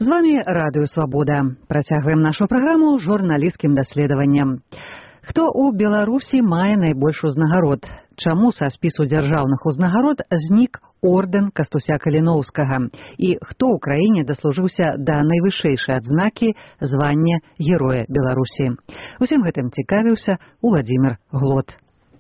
З вами Радыё Свабода. Працягваем нашу праграму журналісцкім даследаваннем. Хто ў Беларусі мае найбольш узнагарод? Чаму са спісу дзяржаўных узнагарод знік ордэн Кастуся Каліноўскага? І хто ў краіне даслужыўся да найвышэйшай адзнакі звання Героя Беларусі? Усім гэтым цікавіўся Уладзімір Глот.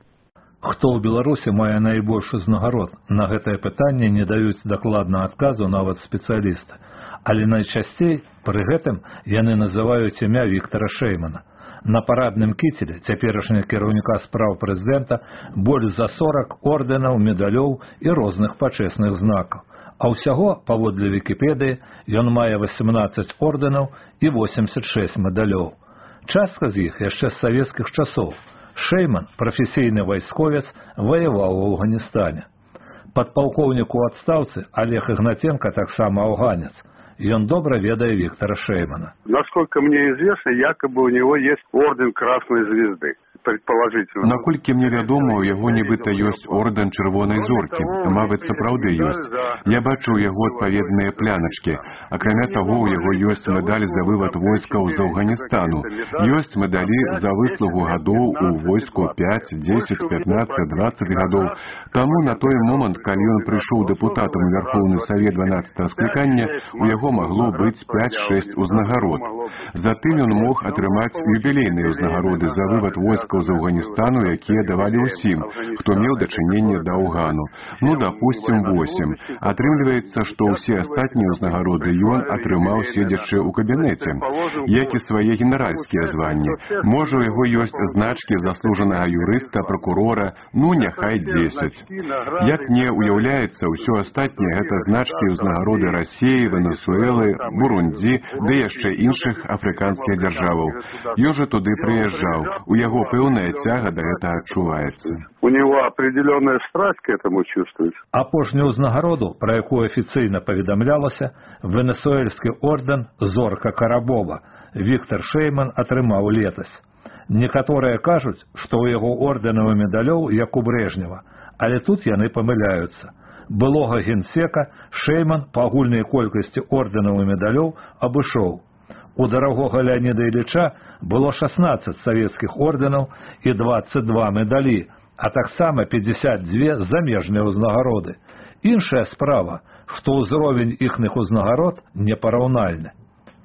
Хто ў Беларусі мае найбольш узнагарод? На гэтае пытанне не даюць дакладна адказу нават спецыялісты. Але найчасцей пры гэтым яны называюць імя Віктара Шэймана. На парадным кіцелі цяперашняга кіраўніка спраў прэзідэнта больш за 40 ордэнаў, медалёў і розных пачэсных знакаў. А ўсяго, паводле Вікіпедыі, ён мае 18 ордэнаў і 86 медалёў. Частка з іх яшчэ з савецкіх часоў. Шэйман, прафесійны вайсковец, ваяваў у Афганістане. Падпалкоўнік у адстаўцы Олег Игнатенко таксама афганец. Он добро ведает Виктора Шеймана. Насколько мне известно, якобы у него есть орден Красной Звезды. Предположительно. Наколькі мне вядома, у яго нібыта ёсць ордэн Чырвонай Зоркі. Мабыць, сапраўды ёсць. Я бачу ў яго адпаведныя пляначкі. Акрамя таго, у яго ёсць медаль за вывад войскаў з Афганістану. Ёсць медалі за выслугу гадоў у войску 5, 10, 15, 20 гадоў. Таму на той момант, калі ён прыйшоў дэпутатам у Верховны Савет 12-го склікання, у яго магло быць 5-6 узнагарод. Затым ён мог атрымаць юбілейныя ўзнагароды за вывад войскаў з Афганістану, якія давалі ўсім, хто меў дачыненне да Афгану. Ну, допустим, 8. Атрымліваецца, што ўсе астатнія ўзнагароды ён атрымаў седзячы ў кабінеце, як і свае генеральскія званні. Можа, у яго ёсць значкі заслужанага юрыста, прокурора, ну, няхай 10. Як мне уяўляецца, ўсё астатняе гэта значкі ўзнагароды Расіі, Венесуэлы, Бурундзі, ды яшчэ іншых афрыканскіх дзяржаваў. Ён жа туды прыязджаў. У яго пэўная цяга да гэтага адчуваецца. У него определенная страсть к этому чувствуется. Апошнюю ўзнагароду, пра якую афіцыйна паведамлялася, венесуэльскі ордэн Зорка Карабова Віктар Шэйман атрымаў летась. Некаторыя кажуць, што ў яго ордэнаў і медалёў, як у Брежнева, але тут яны памыляюцца. Былога генсека Шэйман па агульнай колькасці ордэнаў і медалёў абышоў. У дарагога Леаніда Іліча было 16 савецкіх ордэнаў і 22 медалі, а таксама 52 замежныя ўзнагароды. Іншая справа, што ўзровень іхных ўзнагарод непараўнальны.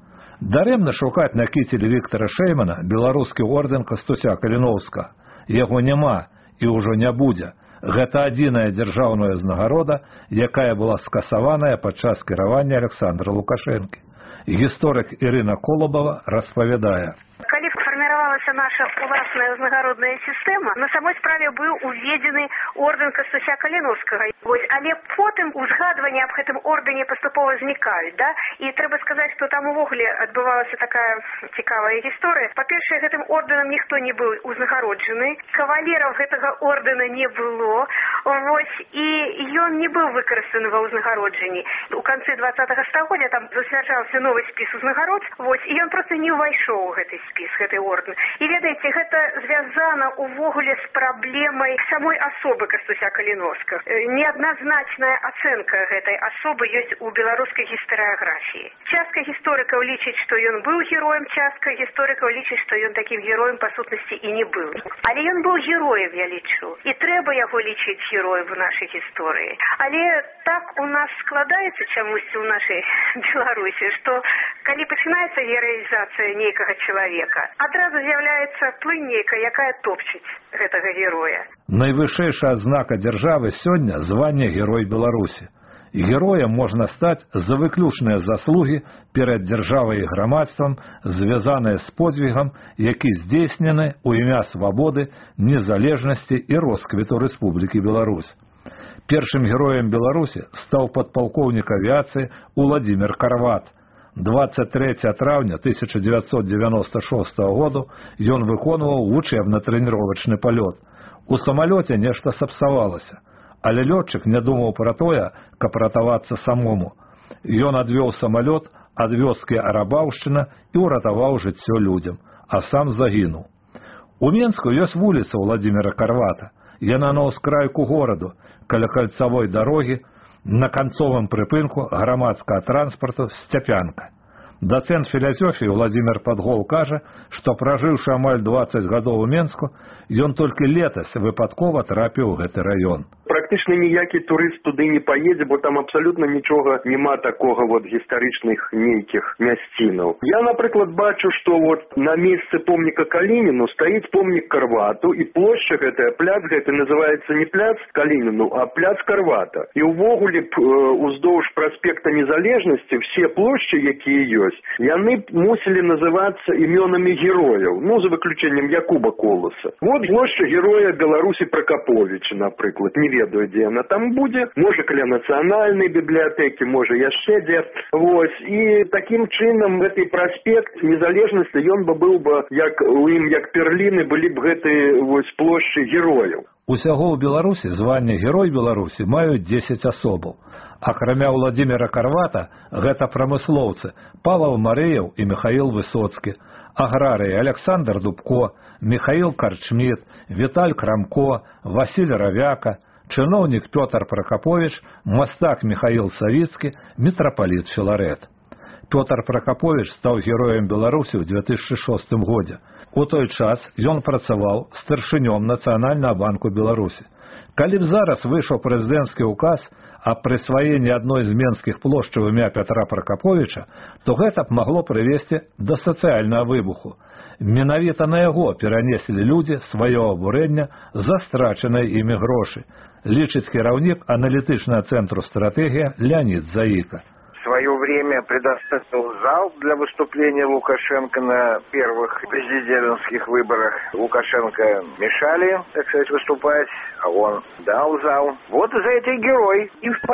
Дарэмна шукаць на кіцелі Віктара Шэймана беларускі ордэн Кастуся Каліноўскага. Яго няма і ўжо не будзе. Гэта адзіная дзяржаўная ўзнагарода, якая была скасаваная падчас кіравання Александра Лукашэнкі. Гісторык Ірына Колубова распавядае. Калі фарміравалася наша уласная ўзнагародная сістэма, на самой справе быў уведзены ордэн Кастуся Каліноўскага. Але потым узгадванні аб гэтым ордэне паступова знікаюць, да? І трэба сказаць, што там увогуле адбывалася такая цікавая гісторыя. Па-першае, гэтым ордэнам ніхто не быў узнагароджаны, кавалераў гэтага ордэна не было, і ён не быў выкарыстаны ва ўзнагароджанні. У канцы 20-го стагоддзя там зацвярджаўся новы спіс узнагарод, і ён проста не ўвайшоў у гэты спіс, гэты ордэн. І ведаеце, гэта звязана увогуле з праблемай самой асобы Кастуся Каліноўскага. Неадназначная ацэнка гэтай асобы ёсць у беларускай гістарыяграфіі. Частка гісторыкаў лічыць, што ён быў героем, частка гісторыкаў лічыць, што ён такім героем па сутнасці і не быў. Але ён быў героем, я лічу. І трэба яго лічыць героем у нашай гісторыі. Але так у нас складаецца чамусьці ў нашай Беларусі, што калі пачынаецца гераізацыя нейкага чалавека, адразу з'яўляецца плынь нейкая, якая топчыць гэтага героя. Найвышэйшая адзнака дзяржавы сёння званне Герой Беларусі. Героем можна стаць за выключныя заслугі перад дзяржавай і грамадствам, звязаныя з подзвігам, які здзейснены ў імя свабоды, незалежнасці і росквіту Рэспублікі Беларусь. Першым героем Беларусі стаў падпалкоўнік авіяцыі Уладзімір Карват. 23 траўня 1996 году ён выконваў вучэбна-трэніровачны палёт. У самалёце нешта сапсавалася, але лётчык не думаў пра тое, каб ратавацца самому. Ён адвёў самалёт ад вёскі Арабаўшчына і ўратаваў жыццё людзям, а сам загінуў. У Менску ёсць вуліца Уладзіміра Карвата. Яна на ўскрайку гораду, каля кальцавой дарогі, на канцовым прыпынку грамадскага транспарту Сцяпянка. Дацэнт філасофіі Владзімір Падгол кажа, што пражыўшы амаль 20 гадоў у Менску, ён толькі летась выпадкова трапіў у гэты раён. Практычна ніякі турыст туды не паедзе, бо там абсалютна нічога няма такога гістарычных нейкіх мясцінаў. Я, напрыклад, бачу, што на месцы помніка Калініну стаіць помнік Карвату, і плошча гэтая, пляц гэты называецца не пляц Калініну, а пляц Карвата. І ўвогуле уздоўж праспекта Незалежнасці все плошчы, якія ёсць, яны мусілі называцца імёнамі герояў, за выключэннем Якуба Коласа. Плошча героя Беларусі Пракаповіча, напрыклад, не ведаю, дзе яна там будзе, можа каля нацыянальнай бібліятэкі, можа яшчэ дзе. І такім чынам гэты праспект Незалежнасці, ён быў бы, як у ім, як перліны, былі б гэтыя плошчы герояў. Усяго ў Беларусі званне Герой Беларусі маюць 10 асобаў. Акрамя Владзіміра Карвата, гэта прамыслоўцы Павел Марыяў і Михаил Высоцкі, аграрыі Александр Дубко, Михаил Карчміт, Віталь Крамко, Васіль Равяка, чыноўнік Пётр Пракаповіч, мастак Михаил Савіцкі, мітрапаліт Філарэт. Пётр Пракаповіч стаў героем Беларусі ў 2006 годзе. У той час ён працаваў старшынём Нацыянальнага банку Беларусі. Калі б зараз выйшаў прэзідэнцкі ўказ аб прысваенні адной з менскіх плошчаў імя Пятра Пракаповіча, то гэта б магло прывесці да сацыяльнага выбуху. Менавіта на яго перанеслі людзі сваё абурэнне за страчаныя імі грошы, лічыць кіраўнік аналітычнага цэнтру «Стратегія» Леонид Заика. В свое время предоставил зал для выступления Лукашенко на первых президентских выборах. Лукашенко мешали, так сказать, выступать, а он дал зал. Вот за это герой. И в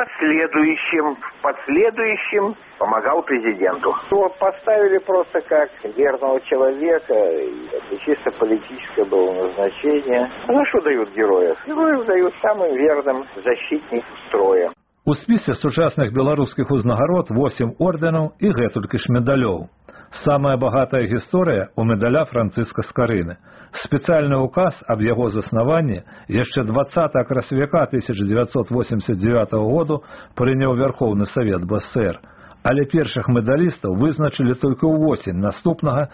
последующем помогал президенту. Его поставили просто как верного человека, и это чисто политическое было назначение. Ну что дают героев? Героев дают самым верным защитникам строя. У спісе сучасных беларускіх узнагарод 8 ордэнаў і гэтулькі ж медалёў. Самая багатая гісторыя у медаля Францыска Скарыны. Спецыяльны ўказ аб яго заснаванні яшчэ 20 красавіка 1989 году прыняў Верховны Савет БСР, але першых медалістаў вызначылі толькі ўвосень наступнага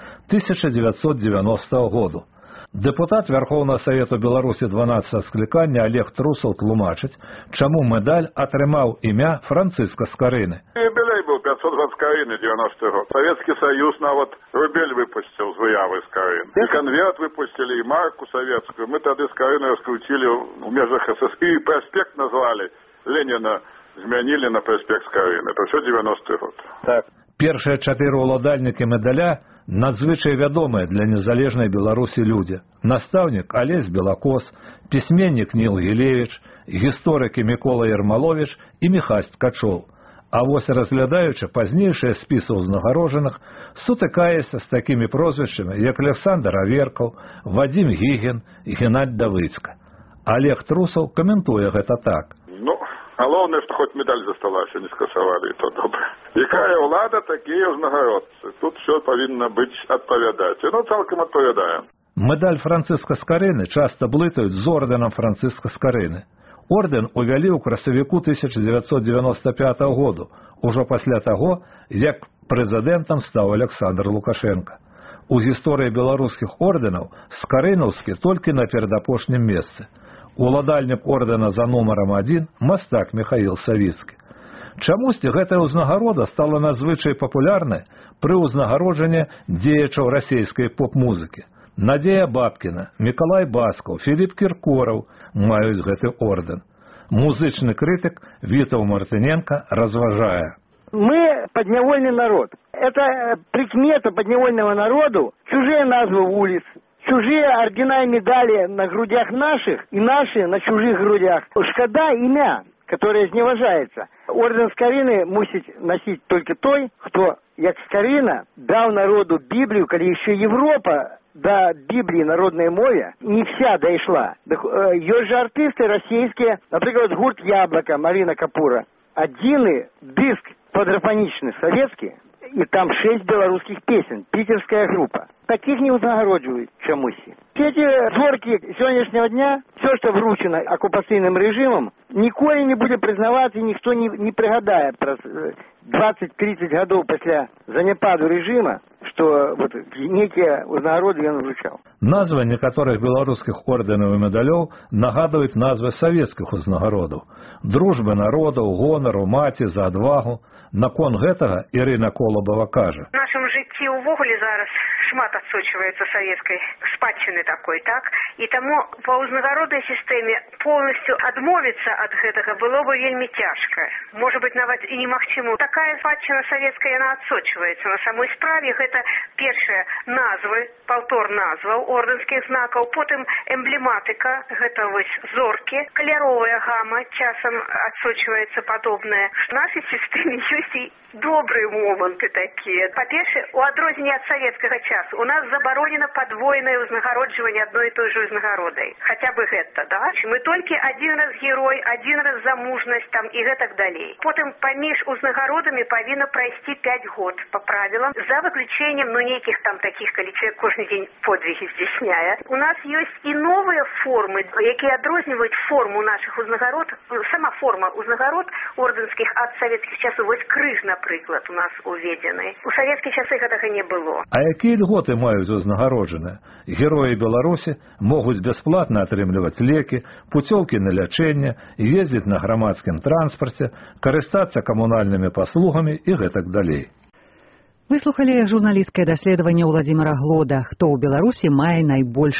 1990 году. Дэпутат Верховного Совету Беларусі 12 склікання Олег Трусаў тлумачыць, чаму медаль атрымаў імя Францыска Скарыны. Юбилей был 500 год Скарыны, 90-й год. Советский Союз нават рубель выпустил с выявой Скарыны. И конверт выпустили, и марку советскую. Мы тогда Скарыны раскрутили в межах СССР. И проспект назвали Ленина, змянили на проспект Скарыны. Это все 90-й год. Так. Першыя 4 уладальнікі медаля надзвычай вядомыя для незалежнай Беларусі людзі. Настаўнік Алесь Белакос, пісьменнік Ніл Гілевіч, гісторыкі Мікола Ярмаловіч і Міхась Ткачоў. А вось разглядаючы пазнейшыя спісы ўзнагароджаных, сутыкаецца з такімі прозвішчамі, як Александр Аверкаў, Вадзім Гігін і Геннадзь Давыцка. Олег Трусаў каментуе гэта так. Галоўнае, што хоць медаль засталася, не скасавалі, і то добра. Якая ўлада, такія ўзнагародцы. Тут все павінна быць адпавядаць. Цалкам адпавядае. Медаль Францыска Скарыны часта блытаюць з ордэнам Францыска Скарыны. Ордэн увялі ў красавіку 1995 году, ужо пасля таго, як прэзідэнтам стаў Александр Лукашенко. У гісторыі беларускіх ордэнаў скарынаўскі толькі на перадапошнім месцы. Уладальнік ордэна за нумарам 1 мастак Михаил Савіцкі. Чамусьці гэтая ўзнагарода стала надзвычай папулярнай пры ўзнагароджанні дзеячаў расійскай поп-музыкі. Надзея Бабкіна, Мікалай Баскаў, Філіп Кіркораў маюць гэты ордэн. Музычны крытык Вітаў Мартыненко разважае. Мы подневольный народ. Это прикмета подневольного народу. Чужие назвы улиц, чужие ордена и медали на грудях наших и наши на чужих грудях. Шкода имя, которое зневажается. Орден Скарыны мусить носить только той, кто, як Скарына, дал народу Библию, коли еще Европа до Библии народной мове не вся дошла. Есть же артисты российские, например, гурт «Яблоко» Марина Капура. Один диск квадрофоничный советский, и там 6 белорусских песен, питерская группа. Таких не узнагародживают чомусь. Все эти зорки сегодняшнего дня, все, что вручено оккупационным режимом, ніколі не будзе прызнавацца, і ніхто не прыгадае праз 20-30 гадоў пасля заняпаду рэжыма, што вот некія ўзнагароды ён вручаў. Назвы некаторых беларускіх ордэнаў і медалёў нагадваюць назвы савецкіх узнагародаў. Дружбы народаў, гонару, маці за адвагу. Наконт гэтага Ірына Колабава кажа: В нашым жыцці ўвогуле зараз шмат адсочваецца савецкай спадчыны такой, так? І таму па ўзнагароднай сістэме полностью адмовіцца ад гэтага было бы вельмі цяжка. Можа быць, нават і немагчыма. Такая спадчына савецкая, яна адсочваецца. На самой справе гэта першыя назвы, паўтор назваў ордэнскіх знакаў, потым эмблематыка, гэта вось зоркі, каляровая гама часам адсочваецца падобная. В нашай сістэме ёсць і добрыя моманты такія. Па-першае, у адрозненне ад савецкага часу у нас забаронена падвойнае ўзнагароджванне адной і той жа ўзнагародай. Хаця бы гэта, да? Мы толькі адзін раз герой, адзін раз за мужнасць там і гэтак далей. Потым паміж узнагародамі павінна прайсці 5 год па правілам, за выключэннем нейкіх там такіх, калі чалавек кожны дзень подвігі здзяйсняе. У нас ёсць і новыя формы, якія адрозніваюць форму нашых узнагарод, сама форма узнагарод ордэнскіх ад савецкіх часоў. Вось крыж, напрыклад, у нас уведзены. У савецкія часы гэтага не было. А якія льготы маюць узнагароджаныя? Героі Беларусі могуць бясплатна атрымліваць лекі, пуцёўкі на лячэнне, ездзіць на грамадскім транспарце, карыстацца камунальнымі паслугамі і гэтак далей. Выслухалі журналісцкае даследаванне Владзіміра Глода, хто ў Беларусі мае найбольш